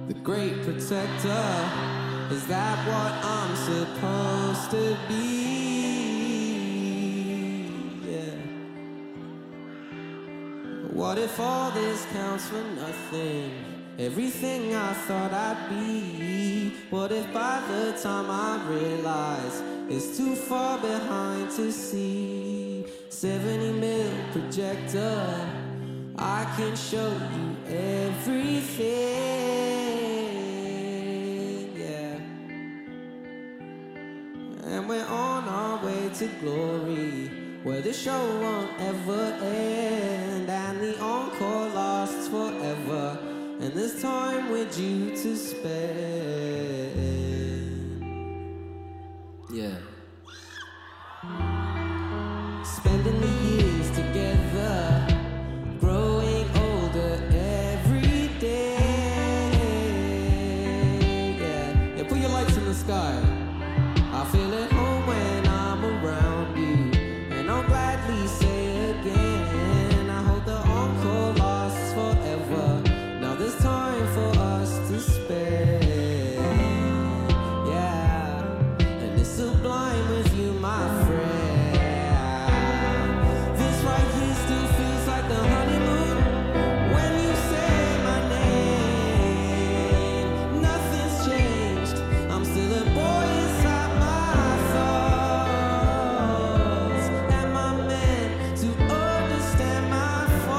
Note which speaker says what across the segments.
Speaker 1: the great protector. Is that what I'm supposed to be? Yeah. What if all this counts for nothing? Everything I thought I'd be. What if by the time I realize it's too far behind to see? 70 mil projector, I can show you everything, yeah. And we're on our way to glory, where the show won't ever end, and the encore lasts forever, and there's time with you to spend, yeah. Spending the years together, growing older every day, yeah. Yeah, put your lights in the sky. I feel at home when I'm around you, and I'll gladly say again, I hope the encore lasts forever. Now there's time for us to spend, yeah. And it's sublime with you, my friend. This right here still feels like the honeymoon when you say my name. Nothing's changed, I'm still a boy inside my thoughts. Am I meant to understand my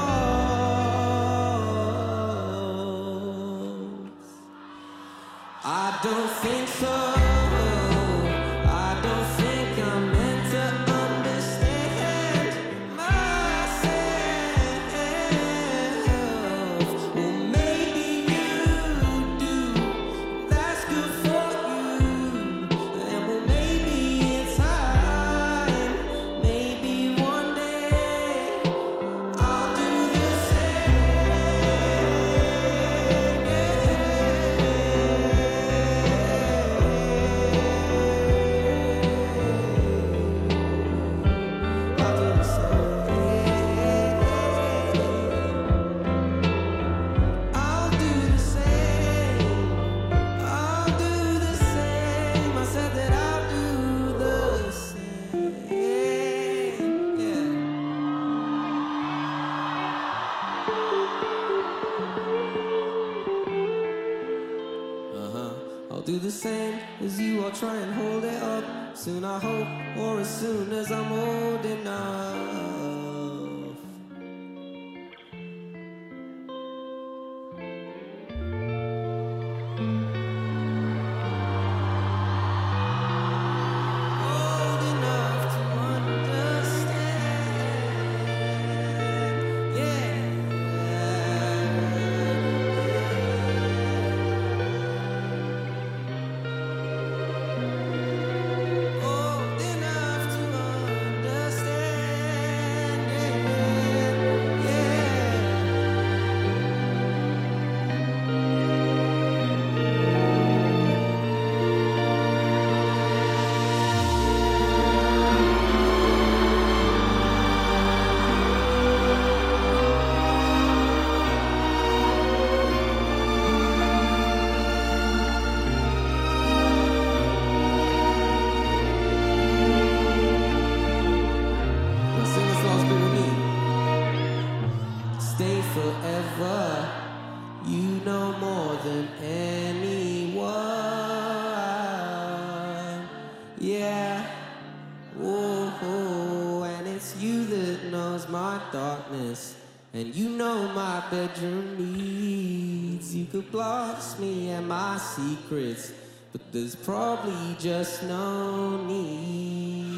Speaker 1: faults? I don't think so. I don't think I'm meant to understand myself. Well, maybe you do. That's good for you. And well, maybe it's time. Maybe one day I'll do the I'll do the same. I'll do the same. I said that I'll do the same. Yeah. I'll do the same as you. I'll try and hold it up. Soon I hope, or as soon as I'm old enough. Old enough to understand, yeah. Old enough to understand, yeah. Now sing this last bit with me. Stay forever. You know more than anyone. Yeah. Whoa, and it's you that knows my darkness, and you know my bedroom needs. You could blast me and my secrets, but there's probably just no need.